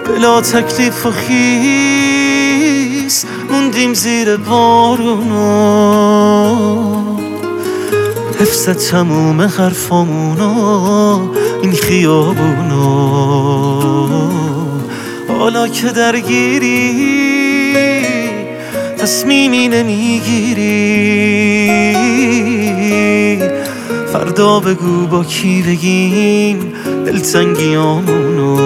بلا تکلیف و خیس موندیم زیر بارونا، حفظ تموم حرفامونا این خیابونا. حالا که درگیری تصمیمی نمیگیری، فردا بگو با کی بگیم دلتنگیامونو.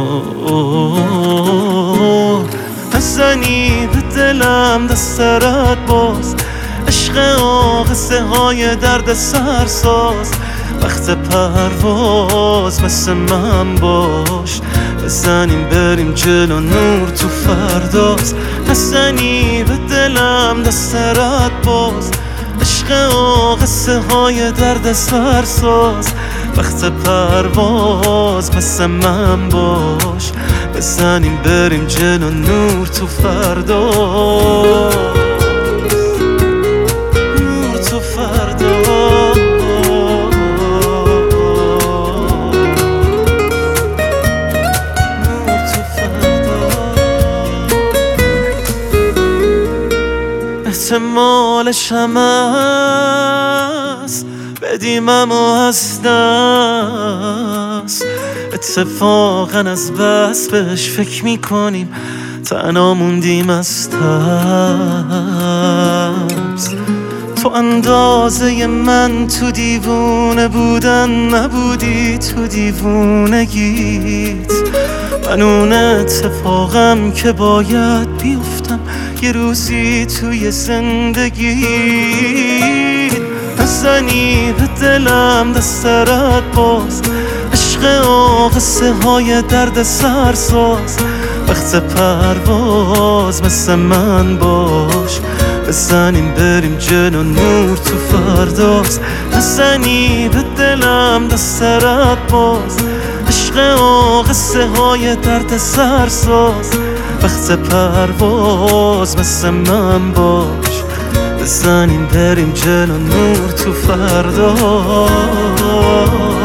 نزنی به دلم دسترت باز، عشق آقصه های درد سرساز. وقت پرواز مثل من باش، بزنیم بریم جلو نور تو فرداست. نزنی به دلم دسترت باز، عشق آقصه های درد سرساز. وقت پرواز مثل من باش، بزنیم بریم جلو نور تو فرداست. احتمالش هم هست بدیمم و از دست، اتفاقا از بس بهش فکر میکنیم تنها موندیم از ترس. تو اندازه من تو دیوونه بودن نبودی، تو دیوونگیت من اون اتفاقم که باید بیفتم یه روزی توی زندگیت. نزنی به دلم دسترت باز، عشق آقصه های درد سرساز. وقت پرواز مثل من باش، بزنیم بریم جلو نور تو فرداست. نزنی به دلم دسترت باز، عشق آقصه های درد سرساز. وقت پرواز مثل من باش، بزنیم بریم جلو نور تو فرداست.